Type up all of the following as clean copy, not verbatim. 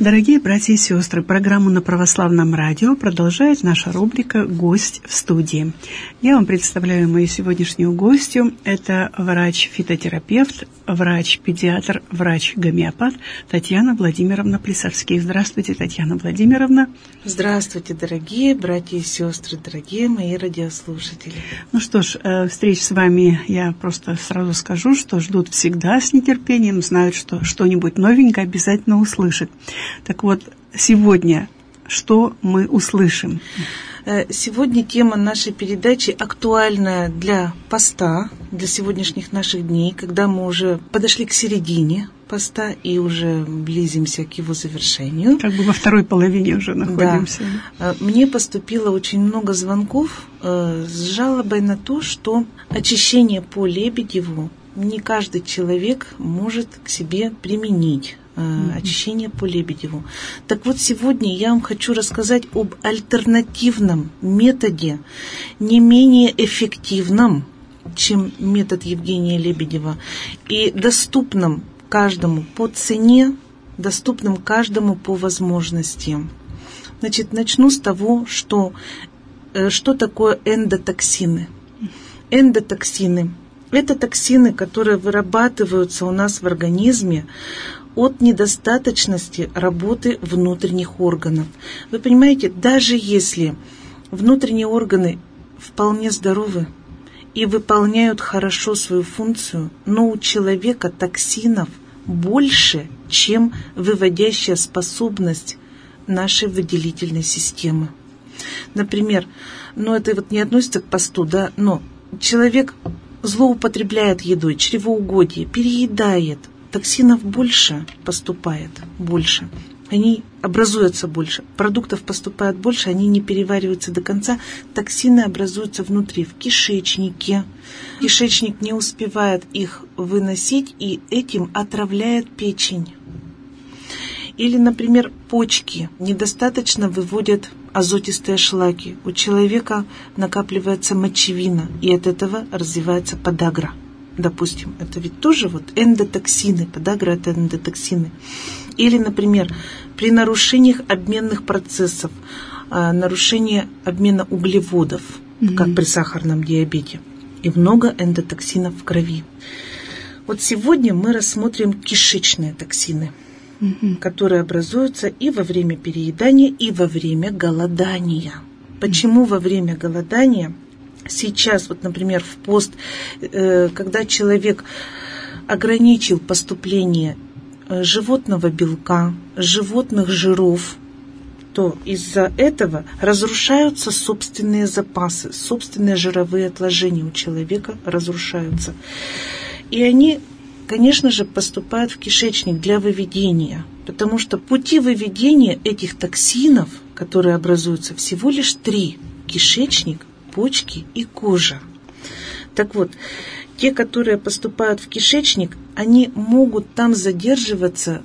Дорогие братья и сестры, программу на Православном радио продолжает наша рубрика «Гость в студии». Я вам представляю мою сегодняшнюю гостью. Это врач-фитотерапевт, врач-педиатр, врач-гомеопат Татьяна Владимировна Плисовский. Здравствуйте, Татьяна Владимировна. Здравствуйте, дорогие братья и сестры, дорогие мои радиослушатели. Ну что ж, встреч с вами я просто сразу скажу, что ждут всегда с нетерпением, знают, что что-нибудь новенькое обязательно услышат. Так вот, сегодня что мы услышим? Сегодня тема нашей передачи актуальная для поста, для сегодняшних наших дней, когда мы уже подошли к середине поста и уже близимся к его завершению. Как бы во второй половине уже находимся. Да. Мне поступило очень много звонков с жалобой на то, что очищение по Лебедеву не каждый человек может к себе применить. Очищение по Лебедеву. Так вот, сегодня я вам хочу рассказать об альтернативном методе, не менее эффективном, чем метод Евгения Лебедева, и доступном каждому по цене, доступным каждому по возможности. Значит, начну с того, что такое эндотоксины. Эндотоксины – это токсины, которые вырабатываются у нас в организме от недостаточности работы внутренних органов. Вы понимаете, даже если внутренние органы вполне здоровы и выполняют хорошо свою функцию, но у человека токсинов больше, чем выводящая способность нашей выделительной системы. Например, это вот не относится к посту, да, но человек злоупотребляет едой, чревоугодие, переедает, токсинов больше поступает, больше. Они образуются больше. Продуктов поступает больше, они не перевариваются до конца. Токсины образуются внутри, в кишечнике. Кишечник не успевает их выносить и этим отравляет печень. Или, например, почки недостаточно выводят азотистые шлаки. У человека накапливается мочевина, и от этого развивается подагра. Допустим, это ведь тоже вот эндотоксины, подагра – это эндотоксины. Или, например, при нарушениях обменных процессов, нарушение обмена углеводов, как при сахарном диабете, и много эндотоксинов в крови. Вот сегодня мы рассмотрим кишечные токсины, которые образуются и во время переедания, и во время голодания. Почему во время голодания? Сейчас, вот, например, в пост, когда человек ограничил поступление животного белка, животных жиров, то из-за этого разрушаются собственные запасы, собственные жировые отложения у человека разрушаются. И они, конечно же, поступают в кишечник для выведения, потому что пути выведения этих токсинов, которые образуются, всего лишь 3: кишечник, почки и кожа. Так вот, те, которые поступают в кишечник, они могут там задерживаться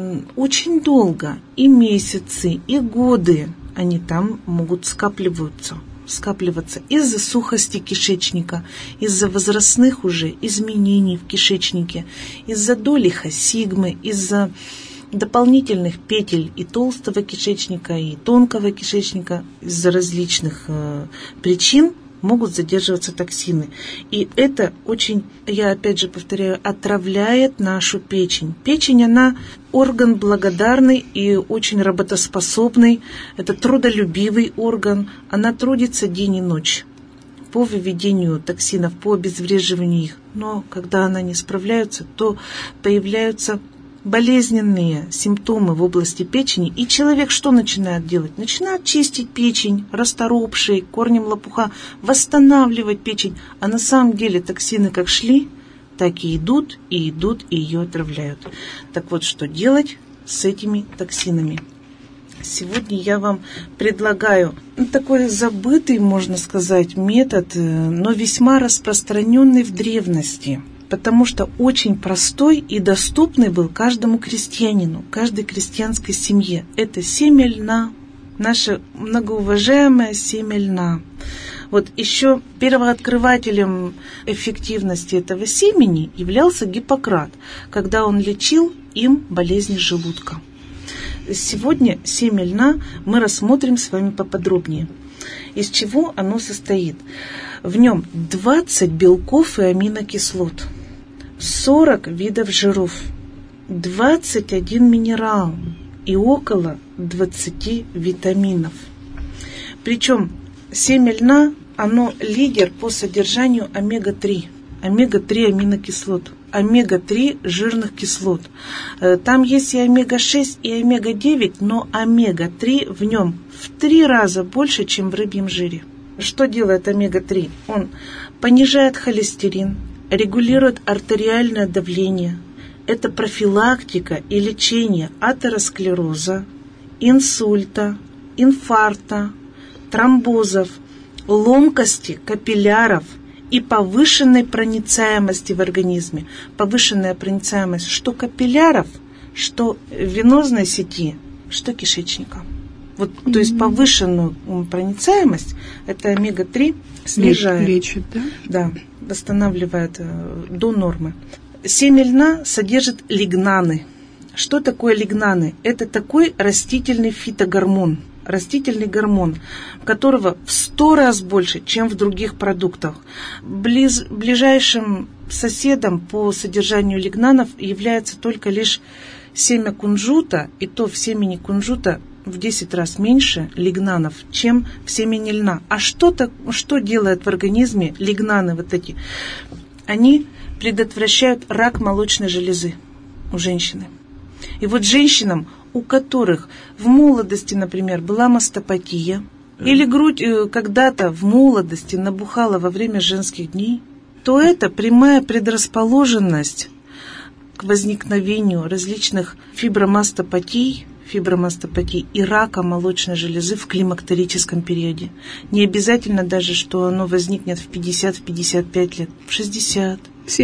очень долго, и месяцы, и годы. Они там могут скапливаться из-за сухости кишечника, из-за возрастных уже изменений в кишечнике, из-за долиха сигмы, из-за дополнительных петель и толстого кишечника, и тонкого кишечника, из-за различных причин могут задерживаться токсины. И это очень, я опять же повторяю, отравляет нашу печень. Печень, она орган благодарный и очень работоспособный. Это трудолюбивый орган. Она трудится день и ночь по выведению токсинов, по обезвреживанию их. Но когда она не справляется, то появляются болезненные симптомы в области печени, и человек что начинает делать? Начинает чистить печень, расторопшей, корнем лопуха, восстанавливать печень, а на самом деле токсины как шли, так и идут, и ее отравляют. Так вот, что делать с этими токсинами? Сегодня я вам предлагаю такой забытый, можно сказать, метод, но весьма распространенный в древности, потому что очень простой и доступный был каждому крестьянину, каждой крестьянской семье. Это семя льна, наше многоуважаемое семя льна. Вот еще первооткрывателем эффективности этого семени являлся Гиппократ, когда он лечил им болезни желудка. Сегодня семя льна мы рассмотрим с вами поподробнее. Из чего оно состоит? В нем 20 белков и аминокислот, 40 видов жиров, 21 минерал и около 20 витаминов. Причем семя льна, оно лидер по содержанию омега-3 аминокислот, омега-3 жирных кислот. Там есть и омега-6, и омега-9, но омега-3 в нем в 3 раза больше, чем в рыбьем жире. Что делает омега-3? Он понижает холестерин, регулирует артериальное давление. Это профилактика и лечение атеросклероза, инсульта, инфаркта, тромбозов, ломкости капилляров и повышенной проницаемости в организме. Повышенная проницаемость что капилляров, что венозной сети, что кишечника. Вот, то есть повышенную проницаемость это омега-3 снижает. Лечит, да? Да, восстанавливает до нормы. Семя льна содержит лигнаны. Что такое лигнаны? Это такой растительный фитогормон, растительный гормон, которого в 100 раз больше, чем в других продуктах. Ближайшим соседом по содержанию лигнанов является только лишь семя кунжута, и то в семени кунжута в 10 раз меньше лигнанов, чем в семени льна. А что делают в организме лигнаны вот эти? Они предотвращают рак молочной железы у женщины. И вот женщинам, у которых в молодости, например, была мастопатия, или грудь когда-то в молодости набухала во время женских дней, то это прямая предрасположенность к возникновению различных фибромастопатий и рака молочной железы в климактерическом периоде. Не обязательно даже, что оно возникнет в 50-55 лет, в 60,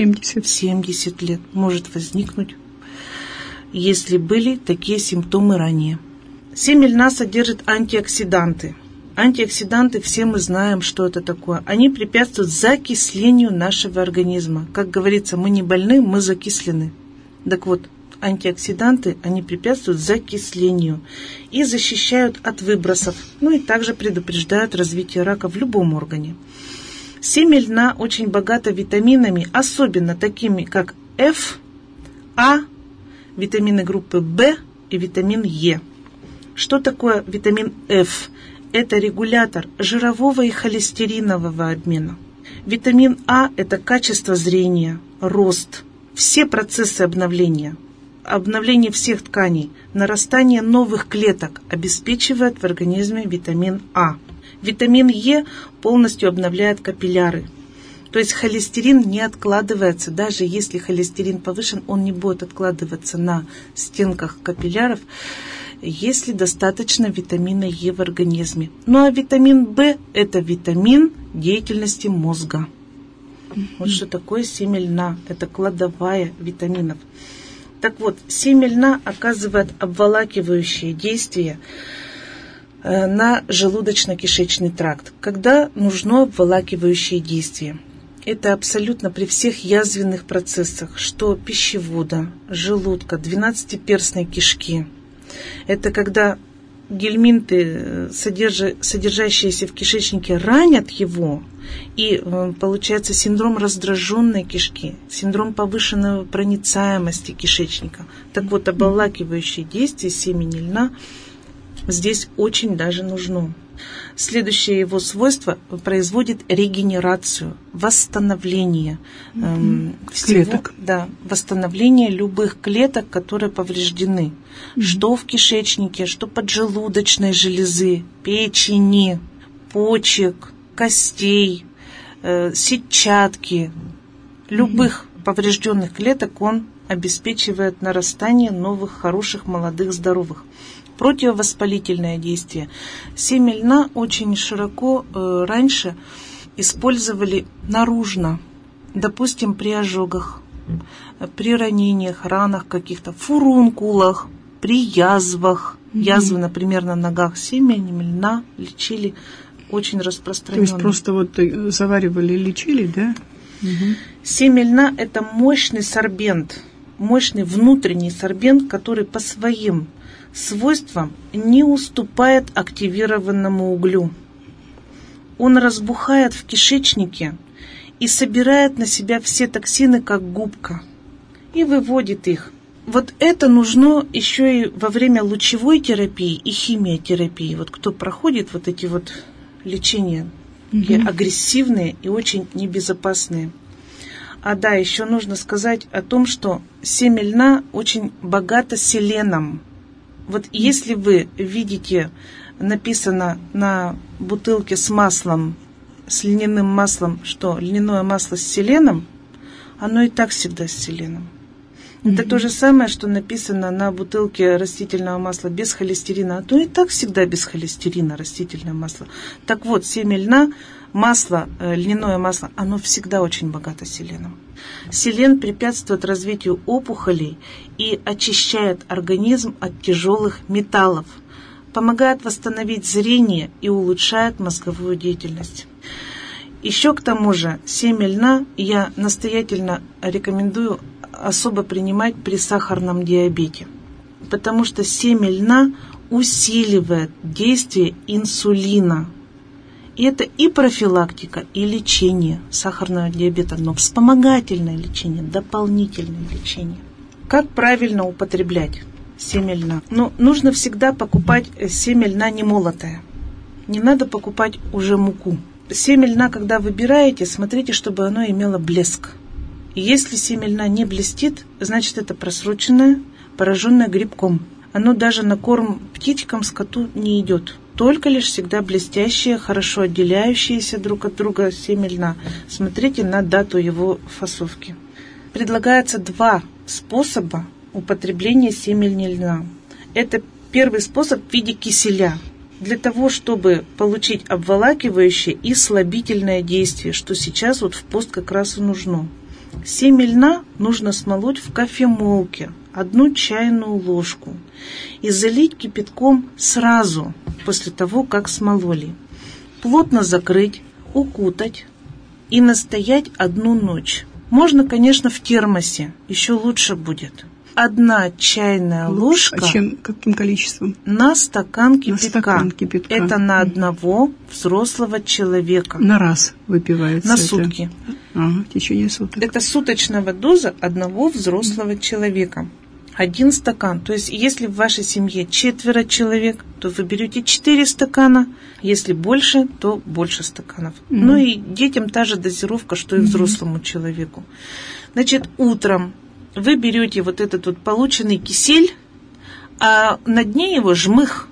70 лет может возникнуть, если были такие симптомы ранее. Семя льна содержит антиоксиданты. Антиоксиданты, все мы знаем, что это такое. Они препятствуют закислению нашего организма. Как говорится, мы не больны, мы закислены. Так вот, антиоксиданты, они препятствуют закислению и защищают от выбросов, и также предупреждают развитие рака в любом органе. Семя льна очень богато витаминами, особенно такими, как F, А, витамины группы В и витамин Е. Что такое витамин F? Это регулятор жирового и холестеринового обмена. Витамин А – это качество зрения, рост, все процессы обновления всех тканей, нарастание новых клеток обеспечивает в организме витамин А. Витамин Е полностью обновляет капилляры. То есть холестерин не откладывается, даже если холестерин повышен, он не будет откладываться на стенках капилляров, если достаточно витамина Е в организме. Ну а витамин В – это витамин деятельности мозга. Вот что такое семя льна. Это кладовая витаминов. Так вот, семя льна оказывает обволакивающее действие на желудочно-кишечный тракт. Когда нужно обволакивающее действие? Это абсолютно при всех язвенных процессах, что пищевода, желудка, 12-перстной кишки. Это когда гельминты, содержащиеся в кишечнике, ранят его, и получается синдром раздраженной кишки, синдром повышенной проницаемости кишечника. Так вот, обволакивающее действие семени льна здесь очень даже нужно. Следующее его свойство производит регенерацию, восстановление клеток. Восстановление любых клеток, которые повреждены. Что в кишечнике, что поджелудочной железы, печени, почек, костей, сетчатки, любых поврежденных клеток он обеспечивает нарастание новых, хороших, молодых, здоровых. Противовоспалительное действие. Семя льна очень широко раньше использовали наружно, допустим, при ожогах, при ранениях, ранах каких-то, фурункулах, при язвах. Язвы, например, на ногах семенем льна лечили очень распространенно. То есть просто вот заваривали и лечили, да? Семя льна – это мощный сорбент, мощный внутренний сорбент, который по своим свойством не уступает активированному углю. Он разбухает в кишечнике и собирает на себя все токсины, как губка, и выводит их. Вот это нужно еще и во время лучевой терапии и химиотерапии. Вот кто проходит вот эти вот лечения, агрессивные и очень небезопасные. А да, еще нужно сказать о том, что семя льна очень богато селеном. Вот если вы видите, написано на бутылке с маслом, с льняным маслом, что льняное масло с селеном, оно и так всегда с селеном. Это то же самое, что написано на бутылке растительного масла без холестерина. А то и так всегда без холестерина растительное масло. Так вот, семя льна, масло, льняное масло, оно всегда очень богато селеном. Селен препятствует развитию опухолей и очищает организм от тяжелых металлов, помогает восстановить зрение и улучшает мозговую деятельность. Еще к тому же семя льна я настоятельно рекомендую особо принимать при сахарном диабете, потому что семя льна усиливает действие инсулина. И это и профилактика, и лечение сахарного диабета, но вспомогательное лечение, дополнительное лечение. Как правильно употреблять семя льна? Нужно всегда покупать семя льна немолотое. Не надо покупать уже муку. Семя льна, когда выбираете, смотрите, чтобы оно имело блеск. Если семя льна не блестит, значит это просроченное, пораженное грибком. Оно даже на корм птичкам, скоту не идет. Только лишь всегда блестящее, хорошо отделяющееся друг от друга семя льна. Смотрите на дату его фасовки. Предлагается 2 способа употребления семени льна. Это первый способ в виде киселя. Для того, чтобы получить обволакивающее и слабительное действие, что сейчас вот в пост как раз и нужно. Семя льна нужно смолоть в кофемолке 1 чайную ложку и залить кипятком сразу после того, как смололи. Плотно закрыть, укутать и настоять 1 ночь. Можно, конечно, в термосе, еще лучше будет. 1 чайная ложка. Каким количеством? На стакан кипятка. На стакан кипятка. Это на 1 взрослого человека. На раз выпивается. На сутки. В течение суток. Это суточная доза 1 взрослого человека. 1 стакан. То есть, если в вашей семье 4 человек, то вы берете 4 стакана. Если больше, то больше стаканов. Ну и детям та же дозировка, что и взрослому человеку. Значит, утром вы берете вот этот вот полученный кисель, а на дне его жмых.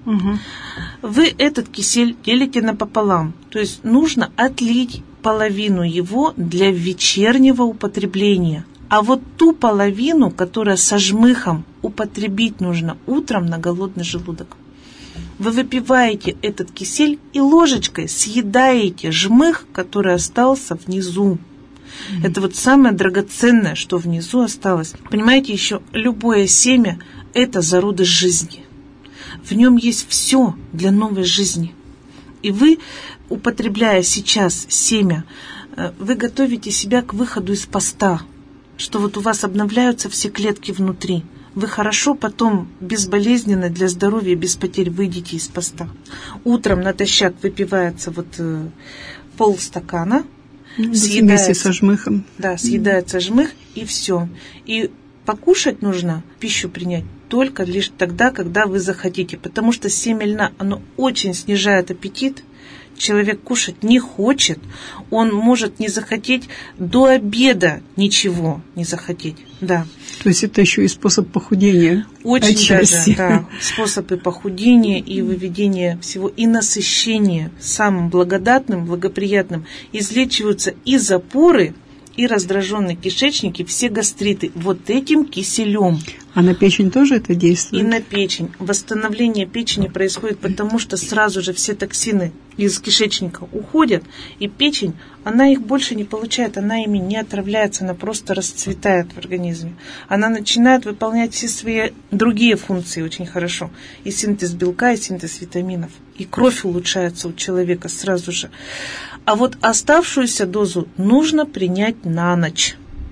Вы этот кисель делите напополам. То есть нужно отлить половину его для вечернего употребления. А вот ту половину, которая со жмыхом, употребить нужно утром на голодный желудок. Вы выпиваете этот кисель и ложечкой съедаете жмых, который остался внизу. Это вот самое драгоценное, что внизу осталось. Понимаете, еще любое семя – это зародыш жизни. В нем есть все для новой жизни. И вы, употребляя сейчас семя, вы готовите себя к выходу из поста, что вот у вас обновляются все клетки внутри. Вы хорошо потом, безболезненно для здоровья, без потерь выйдете из поста. Утром натощак выпивается вот полстакана. Вместе со жмыхом. Да, съедается жмых, и все. И покушать нужно, пищу принять, только лишь тогда, когда вы захотите. Потому что семя льна, оно очень снижает аппетит. Человек кушать не хочет, он может не захотеть до обеда ничего не захотеть. Да. То есть это еще и способ похудения. Очень даже, да, способы похудения и выведения всего, и насыщения самым благодатным, благоприятным. Излечиваются и запоры, и раздраженные кишечники, все гастриты вот этим киселем. А на печень тоже это действует? И на печень. Восстановление печени происходит потому, что сразу же все токсины из кишечника уходят, и печень, она их больше не получает, она ими не отравляется, она просто расцветает в организме. Она начинает выполнять все свои другие функции очень хорошо. И синтез белка, и синтез витаминов. И кровь улучшается у человека сразу же. А вот оставшуюся дозу нужно принять на ночь.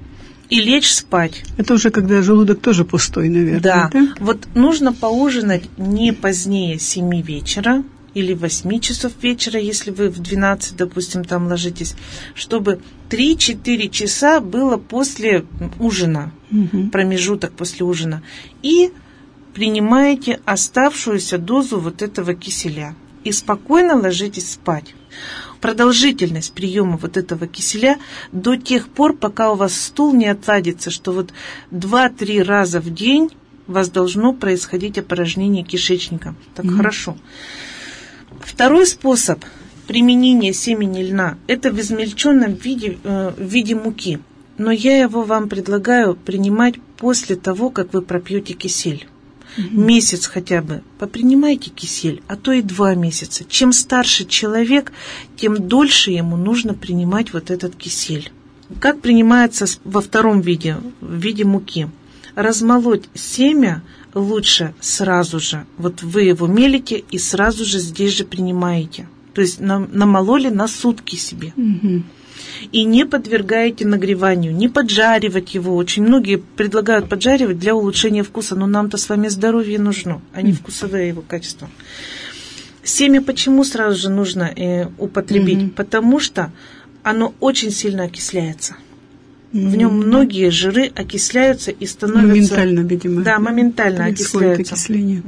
и лечь спать. Это уже когда желудок тоже пустой, наверное. Да. Вот нужно поужинать не позднее 7 вечера или 8 часов вечера, если вы в 12, допустим, там ложитесь, чтобы 3-4 часа было после ужина, промежуток после ужина. И принимаете оставшуюся дозу вот этого киселя. И спокойно ложитесь спать. Продолжительность приема вот этого киселя до тех пор, пока у вас стул не отладится, что вот 2-3 раза в день у вас должно происходить опорожнение кишечника. Так хорошо. Второй способ применения семени льна – это в измельченном виде муки. Но я его вам предлагаю принимать после того, как вы пропьете кисель. Месяц хотя бы попринимайте кисель, а то и 2 месяца. Чем старше человек, тем дольше ему нужно принимать вот этот кисель. Как принимается во втором виде, в виде муки? Размолоть семя лучше сразу же. Вот вы его мелите и сразу же здесь же принимаете. То есть намололи на сутки себе. И не подвергаете нагреванию, не поджаривать его. Очень многие предлагают поджаривать для улучшения вкуса, но нам-то с вами здоровье нужно, а не вкусовое его качество. Семя почему сразу же нужно употребить? Потому что оно очень сильно окисляется. В нем многие жиры окисляются и становятся... Моментально, видимо. Да, моментально окисляются. Окисление.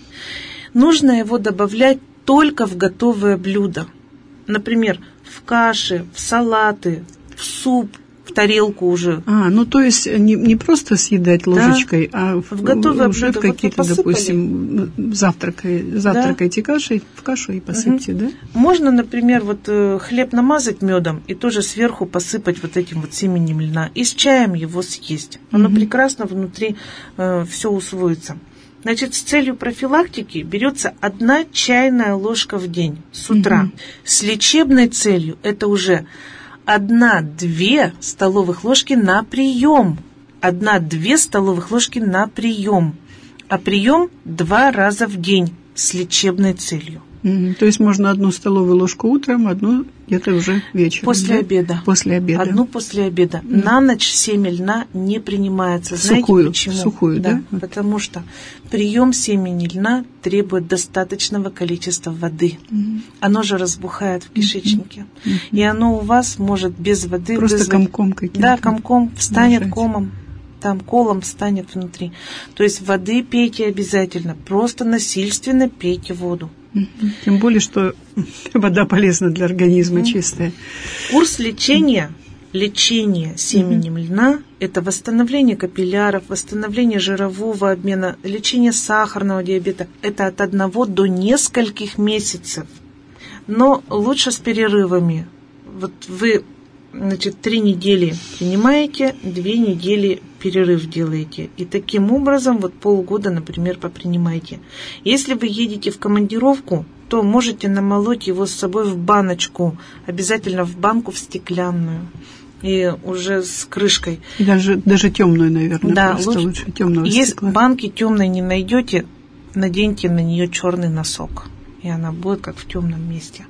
Нужно его добавлять только в готовое блюдо. Например, в каши, в салаты, в суп, в тарелку уже. Ну то есть не просто съедать ложечкой, а в готовое блюдо, в какие-то, вот допустим, завтракайте кашей, в кашу и посыпьте, да? Можно, например, вот хлеб намазать медом и тоже сверху посыпать вот этим вот семенем льна. И с чаем его съесть. Оно прекрасно внутри все усвоится. Значит, с целью профилактики берется 1 чайная ложка в день с утра. С лечебной целью это уже 1-2 столовых ложки на прием. 1-2 столовых ложки на прием. А прием 2 раза в день с лечебной целью. То есть можно 1 столовую ложку утром, 1 где-то уже вечером. После обеда. После обеда. 1 после обеда. На ночь семя льна не принимается. Знаете почему? Сухую, да? Потому что прием семени льна требует достаточного количества воды. Оно же разбухает в кишечнике. И оно у вас может без воды... Просто комком каким-то. Да, комком встанет комом. Там колом встанет внутри. То есть воды пейте обязательно. Просто насильственно пейте воду. Тем более, что вода полезна для организма, чистая. Курс лечения семенем льна – это восстановление капилляров, восстановление жирового обмена, лечение сахарного диабета. Это от 1 до нескольких месяцев. Но лучше с перерывами. Вот вы, 3 недели принимаете, 2 недели перерыв делаете. И таким образом полгода, например, попринимайте. Если вы едете в командировку, то можете намолоть его с собой в баночку. Обязательно в банку в стеклянную. И уже с крышкой. И даже темную, наверное. Да, лучше темного стекла. Если банки темной не найдете, наденьте на нее черный носок. И она будет как в темном месте.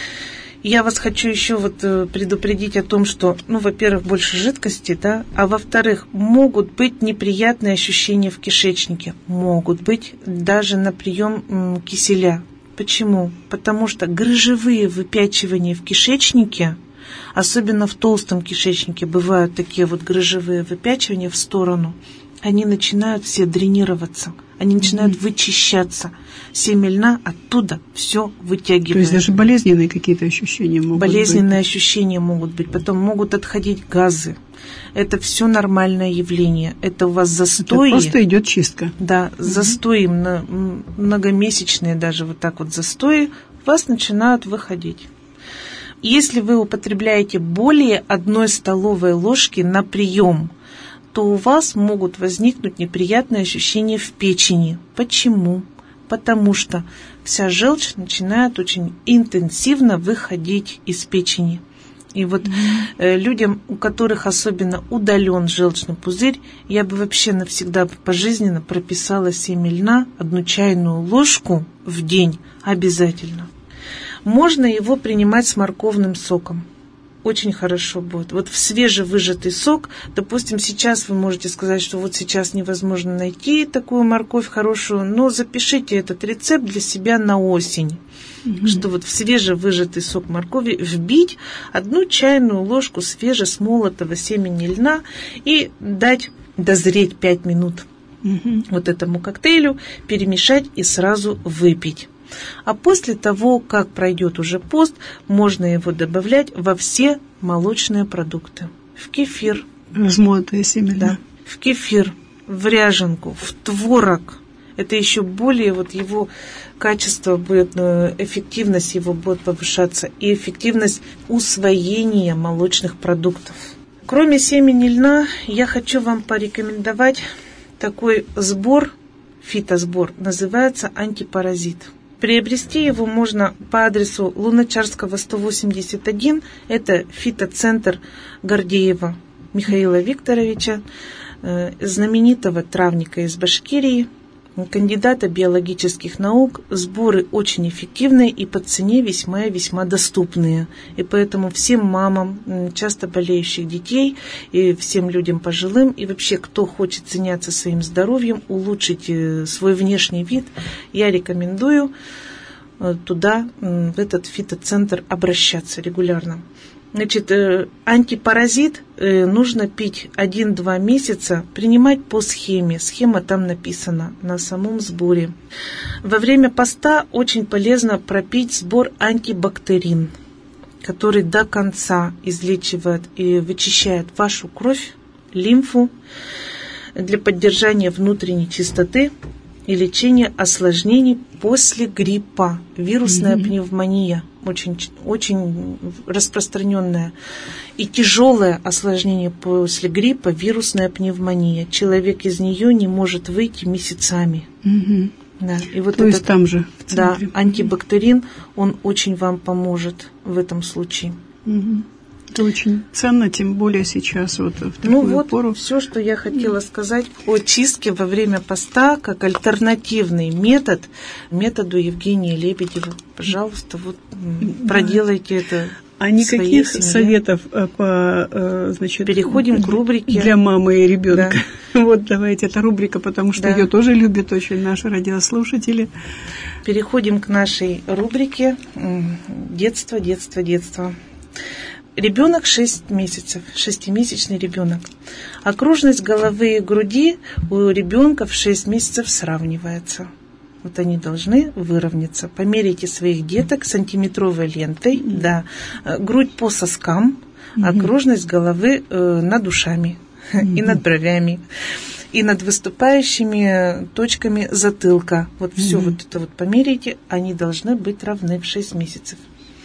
Я вас хочу еще предупредить о том, что, во-первых, больше жидкости, да, а во-вторых, могут быть неприятные ощущения в кишечнике. Могут быть даже на прием киселя. Почему? Потому что грыжевые выпячивания в кишечнике, особенно в толстом кишечнике, бывают такие грыжевые выпячивания в сторону, они начинают все дренироваться, они начинают вычищаться. Семя льна оттуда все вытягивает. То есть даже болезненные какие-то ощущения могут быть? Болезненные ощущения могут быть, потом могут отходить газы. Это все нормальное явление. Это у вас застои. Это просто идет чистка. Да, застои, многомесячные даже застои у вас начинают выходить. Если вы употребляете более 1 столовой ложки на прием, то у вас могут возникнуть неприятные ощущения в печени. Почему? Потому что вся желчь начинает очень интенсивно выходить из печени. И людям, у которых особенно удален желчный пузырь, я бы вообще навсегда пожизненно прописала семя льна 1 чайную ложку в день обязательно. Можно его принимать с морковным соком. очень хорошо будет. Вот в свежевыжатый сок, допустим, сейчас вы можете сказать, что вот сейчас невозможно найти такую морковь хорошую, но запишите этот рецепт для себя на осень. Что вот в свежевыжатый сок моркови вбить 1 чайную ложку свежесмолотого семени льна и дать дозреть 5 минут вот этому коктейлю, перемешать и сразу выпить. А после того, как пройдет уже пост, можно его добавлять во все молочные продукты. В кефир. Взмолотое семя. Да. В кефир, в ряженку, в творог. Это еще более вот его качество будет, эффективность его будет повышаться и эффективность усвоения молочных продуктов. Кроме семени льна, я хочу вам порекомендовать такой сбор, фитосбор, называется антипаразит. Приобрести его можно по адресу Луначарского, 181. Это фитоцентр Гордеева Михаила Викторовича, знаменитого травника из Башкирии, кандидата биологических наук. Сборы очень эффективные и по цене весьма и весьма доступные. И поэтому всем мамам, часто болеющих детей, и всем людям пожилым, и вообще, кто хочет заняться своим здоровьем, улучшить свой внешний вид, я рекомендую туда, в этот фитоцентр, обращаться регулярно. Значит, антипаразит нужно пить 1-2 месяца, принимать по схеме. Схема там написана на самом сборе. Во время поста очень полезно пропить сбор антибактерин, который до конца излечивает и вычищает вашу кровь, лимфу для поддержания внутренней чистоты и лечения осложнений после гриппа. Вирусная пневмония очень распространенная. И тяжелое осложнение после гриппа — вирусная пневмония. Человек из нее не может выйти месяцами. Да. И вот то есть там же в центре. Да, антибактерин, он очень вам поможет в этом случае. Это очень ценно, тем более сейчас, вот в такую пору. Все, что я хотела сказать о чистке во время поста, как альтернативный методу Евгении Лебедевой. Пожалуйста, проделайте это. А никаких советов значит, переходим к рубрике для мамы и ребенка. Да. Вот давайте, эта рубрика, потому что ее тоже любят очень наши радиослушатели. Переходим к нашей рубрике «Детство, детство, детство». Ребенок 6 месяцев, 6-месячный ребенок. Окружность головы и груди у ребенка в 6 месяцев сравнивается. Вот они должны выровняться. Померяйте своих деток сантиметровой лентой. Да. Грудь по соскам, окружность головы над ушами и над бровями, и над выступающими точками затылка. Вот все вот это вот померяйте, они должны быть равны в 6 месяцев.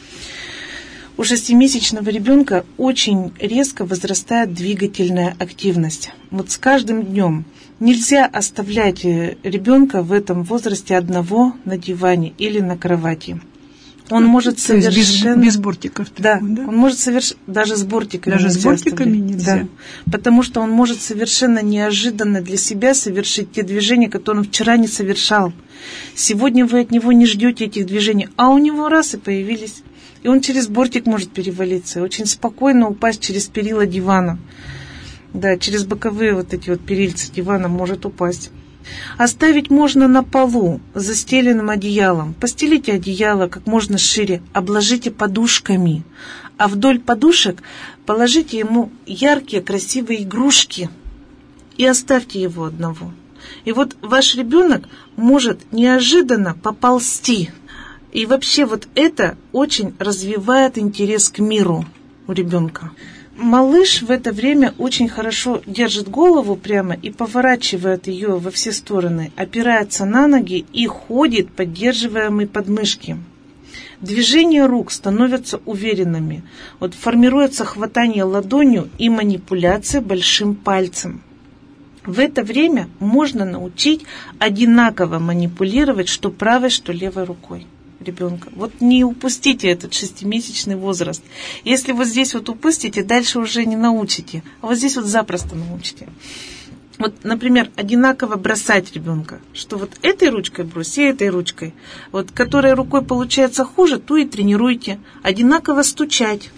У 6-месячного ребенка очень резко возрастает двигательная активность. Вот с каждым днем нельзя оставлять ребенка в этом возрасте одного на диване или на кровати. Он может совершенно... без бортиков. Да, он может даже с бортиками. Даже с бортиками нельзя. Да, потому что он может совершенно неожиданно для себя совершить те движения, которые он вчера не совершал. Сегодня вы от него не ждете этих движений, а у него раз и появились. И он через бортик может перевалиться, очень спокойно упасть через перила дивана. Да, через боковые вот эти вот перильца дивана может упасть. Оставить можно на полу, застеленным одеялом. Постелите одеяло как можно шире, обложите подушками. А вдоль подушек положите ему яркие, красивые игрушки. И оставьте его одного. И вот ваш ребенок может неожиданно поползти. И вообще вот это очень развивает интерес к миру у ребенка. Малыш в это время очень хорошо держит голову прямо и поворачивает ее во все стороны, опирается на ноги и ходит, поддерживаемые подмышки. Движения рук становятся уверенными. Вот формируется хватание ладонью и манипуляция большим пальцем. В это время можно научить одинаково манипулировать что правой, что левой рукой ребенка. Вот не упустите этот 6-месячный возраст. Если вот здесь вот упустите, дальше уже не научите. А вот здесь вот запросто научите. Вот, например, одинаково бросать ребенка. Что вот этой ручкой брось и этой ручкой. Вот, которой рукой получается хуже, ту и тренируйте. Одинаково стучать.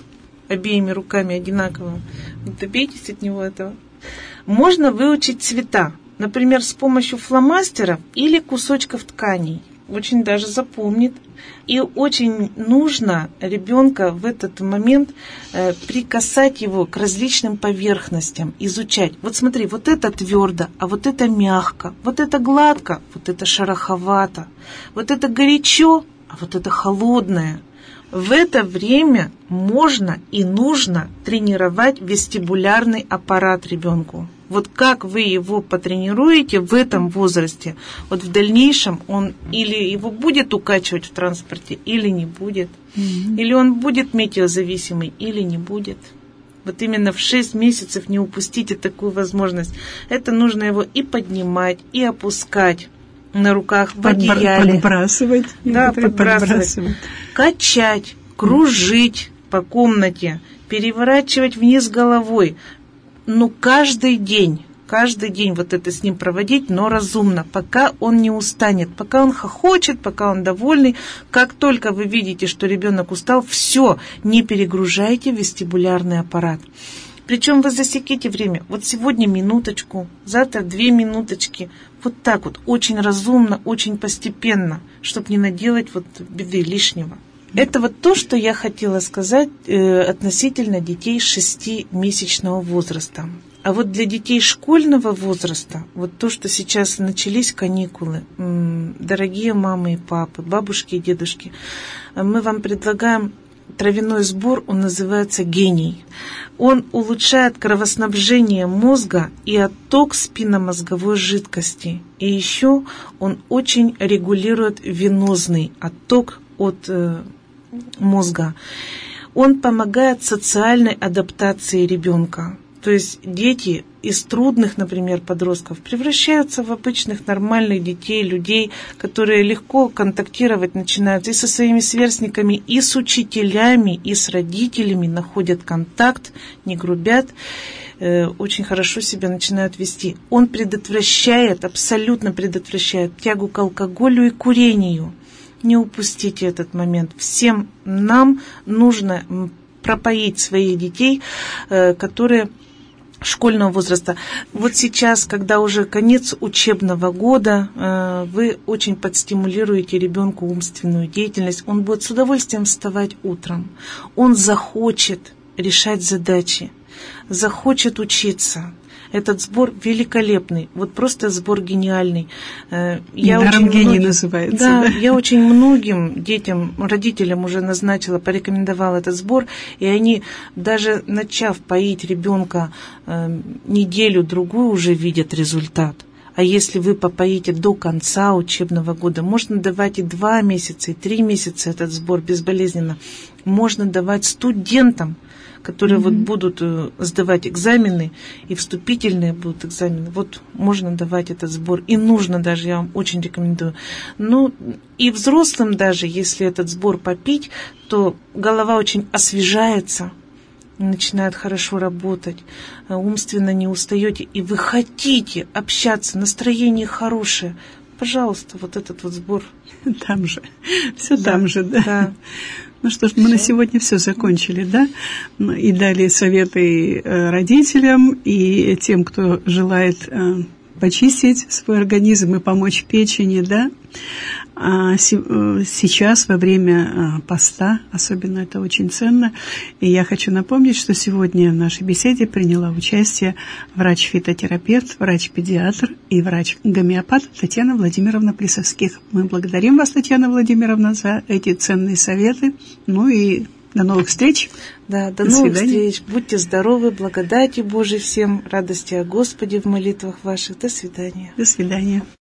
обеими руками одинаково, добейтесь от него этого. Можно выучить цвета, например, с помощью фломастеров или кусочков тканей. Очень даже запомнит. И очень нужно ребенка в этот момент прикасать его к различным поверхностям, изучать. Вот смотри, вот это твердо, а вот это мягко, вот это гладко, вот это шероховато, вот это горячо, а вот это холодное. В это время можно и нужно тренировать вестибулярный аппарат ребенку. Вот как вы его потренируете в этом возрасте, вот в дальнейшем он или его будет укачивать в транспорте, или не будет. Или он будет метеозависимый, или не будет. Вот именно в 6 месяцев не упустите такую возможность. Это нужно его и поднимать, и опускать на руках, в одеяле. Подбрасывать. Да, подбрасывать. Качать, кружить по комнате, переворачивать вниз головой. Но каждый день вот это с ним проводить, но разумно, пока он не устанет, пока он хохочет, пока он довольный. Как только вы видите, что ребенок устал, все, не перегружайте вестибулярный аппарат. Причем вы засеките время. Вот сегодня минуточку, завтра 2 минуточки. Вот так вот, очень разумно, очень постепенно, чтобы не наделать вот беды лишнего. Это вот то, что я хотела сказать относительно детей 6-месячного возраста. А вот для детей школьного возраста, вот то, что сейчас начались каникулы, дорогие мамы и папы, бабушки и дедушки, мы вам предлагаем травяной сбор, он называется «Гений». Он улучшает кровоснабжение мозга и отток спинномозговой жидкости. И еще он очень регулирует венозный отток от мозга. Он помогает социальной адаптации ребенка. То есть дети из трудных, например, подростков превращаются в обычных нормальных детей, людей, которые легко контактировать начинают и со своими сверстниками, и с учителями, и с родителями, находят контакт, не грубят, очень хорошо себя начинают вести. Он предотвращает, абсолютно предотвращает тягу к алкоголю и курению. Не упустите этот момент. Всем нам нужно пропоить своих детей, которые школьного возраста. Вот сейчас, когда уже конец учебного года, вы очень подстимулируете ребенку умственную деятельность. Он будет с удовольствием вставать утром. Он захочет решать задачи, захочет учиться. Этот сбор великолепный, вот просто сбор гениальный. Недаром гений называется. Да, я очень многим детям, родителям уже назначила, порекомендовала этот сбор, и они, даже начав поить ребенка неделю-другую, уже видят результат. А если вы попоите до конца учебного года, можно давать и 2 месяца, и 3 месяца этот сбор безболезненно. Можно давать студентам, которые вот будут сдавать экзамены, и вступительные будут экзамены. Вот можно давать этот сбор. И нужно даже, я вам очень рекомендую. Ну, и взрослым даже, если этот сбор попить, то голова очень освежается, начинает хорошо работать, умственно не устаете, и вы хотите общаться, настроение хорошее. Пожалуйста, вот этот вот сбор. Там же, все да, там же, да. Да. Ну что ж, мы на сегодня все закончили, да? И дали советы родителям и тем, кто желает почистить свой организм и помочь печени, да? А сейчас, во время поста, особенно это очень ценно. И я хочу напомнить, что сегодня в нашей беседе приняла участие врач-фитотерапевт, врач-педиатр и врач-гомеопат Татьяна Владимировна Плесовских. Мы благодарим вас, Татьяна Владимировна, за эти ценные советы. Ну и до новых встреч. Да, до новых встреч. Будьте здоровы, благодати Божией всем, радости о Господе в молитвах ваших. До свидания. До свидания.